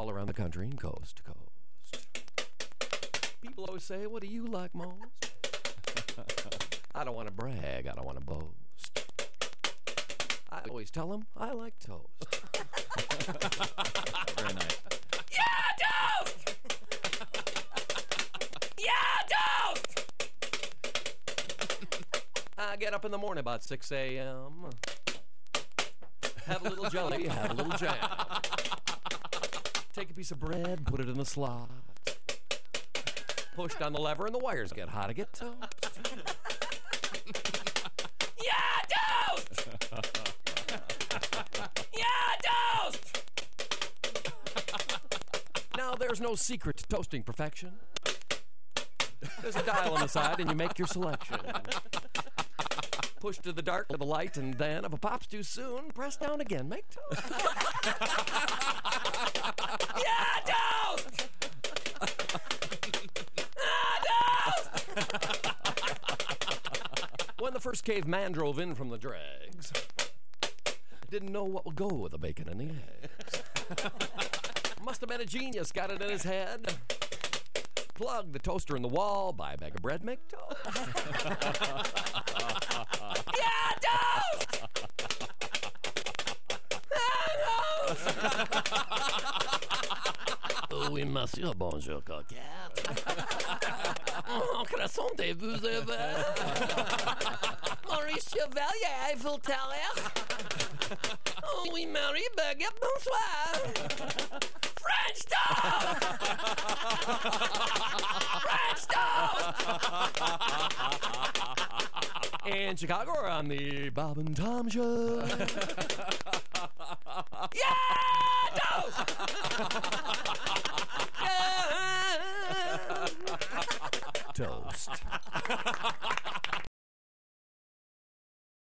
all around the country and coast to coast. People always say, what do you like most? I don't want to brag, I don't want to boast. I always tell them I like toast. Very nice. Yeah, toast! Yeah, toast! I get up in the morning about 6 a.m. Have a little jelly, have a little jam. Take a piece of bread, put it in the slot. Push down the lever and the wires get hot. I get toast. Yeah, toast! Yeah, toast! Now, there's no secret to toasting perfection. There's a dial on the side, and you make your selection. Push to the dark of the light, and then, if a pop's too soon, press down again. Make toast. Yeah, toast! When the first caveman drove in from the dregs, didn't know what would go with the bacon and the eggs. Must have been a genius, got it in his head. Plug the toaster in the wall, buy a bag of bread, make toast. Yeah, toast! Oui, monsieur, bonjour, coquette. Oh, croissantez-vous ever? Maurice Chevalier, Eiffel Tower. Oh, oui, Marie Baguette, bonsoir. French toast! French toast! In Chicago, we're on the Bob and Tom Show. Yeah, toast! Yeah. Toast.